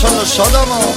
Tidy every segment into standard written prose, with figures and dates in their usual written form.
ماشاءالله شادم ها.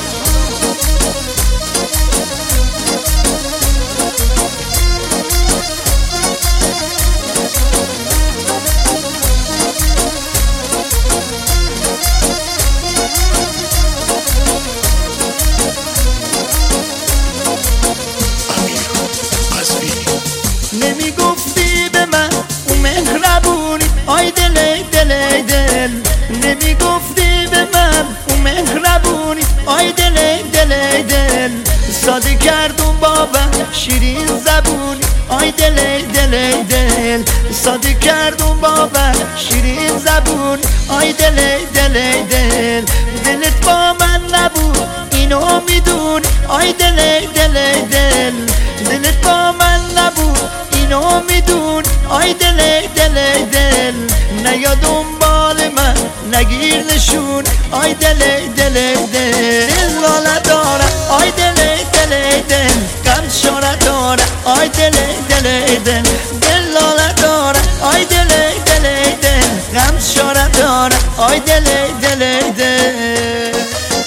نمیگفتی به من اون مهربونی آی دل دل دل، نمیگفتی به من اون مهربونی آی دل دل دل، ساده کردون بابا شیرین زبونی آی دل دل دل، ساده کردون بابا شیرین زبونی آی دل دل دل، دلت با من نبود اینو میدونی آی دل دل دل، دلت با من نبود اینو میدون آی دل دل دل، نیا دنبال من نگیر نشون آی دل دل دل، لاله داره آی دل دل دل، غم شاره داره آی دل دل دل، دل لاله داره آی دل دل دل، غم شاره داره آی دل دل دل.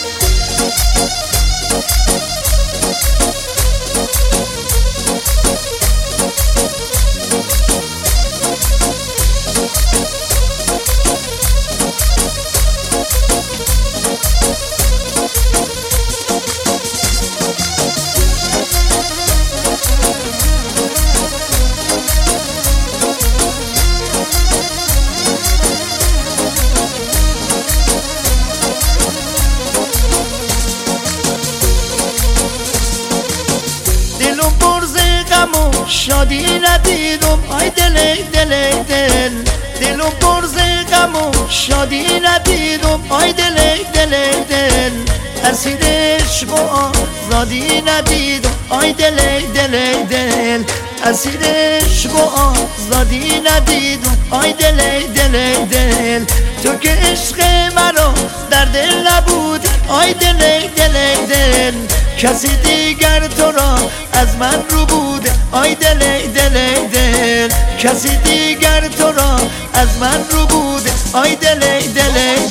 شادی ندیدم آی دل دل دل، دلم پرز غم و شادی ندیدم آی دل دل دل، اسیر عشق و آزادی ندیدم آی دل دل دل، اسیر عشق و آزادی ندیدم آی دل دل دل، تو که عشق مرا در دل نبود آی دل دل دل، کسی دیگر تو را از من رو بوده آی دل دل دل، کسی دیگر تو را از من رو بوده آی دل دل